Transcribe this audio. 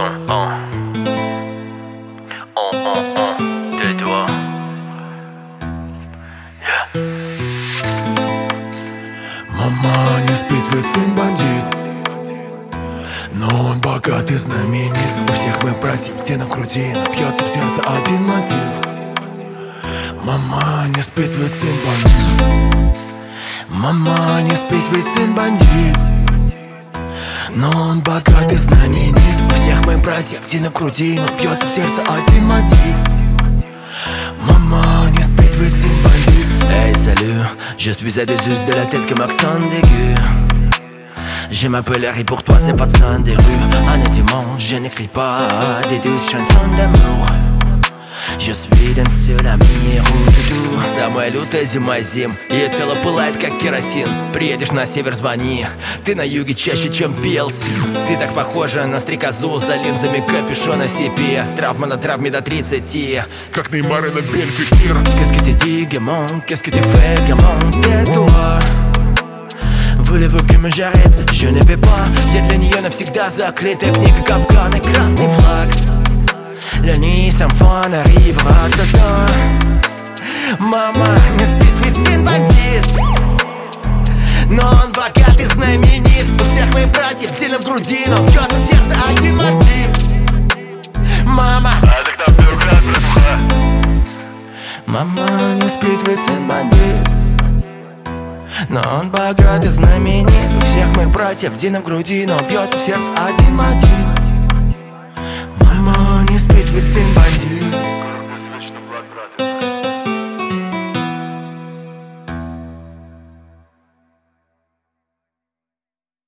son. Deux doigts. Мама не спит, ведь сын бандит, но он богат и знаменит. У всех моих братьев тена в груди, но бьется в сердце один мотив. Мама не спит, ведь сын бандит. Мама не спит, ведь сын бандит, но он богат и знаменит. У всех моих братьев тена в груди, но бьется в сердце один мотив. Maman не спит, ведь сын бандит. Hey salut, je suis à des us de la tête comme accent d'aigu. Je m'appelle Harry, pour toi c'est pas de sang des rues. Honnêtement, je n'écris pas des douces chansons d'amour. Je suis d'un seul ami, ру-ду-ду. Самая лютая зима зим, ее тело пылает как керосин. Приедешь на север, звони, ты на юге чаще, чем пелси. Ты так похожа на стрекозу, за линзами капюшон на себе. Травма на травме до 30, как Неймар и на Бельфикир. Qu'est-ce que tu dis, gamin? Qu'est-ce que tu fais, gamin? Tais-toi. Voulez-vous que j'arrête? Je ne vais pas. Я для нее навсегда закрытая книга, капкан и красный флаг. La nuit sans fin arrivera, та-та. Мама не спит, ведь сын бандит, но он богат и знаменит. У всех моих братьев сильно в груди, но бьется в сердце один мотив. Мама, А ты кто бюрократ, братва? мама не спит, ведь сын бандит, но он богат и знаменит. У всех моих братьев Дина в груди, но бьется в сердце один мотив. Мама не спит, ведь сын бандит.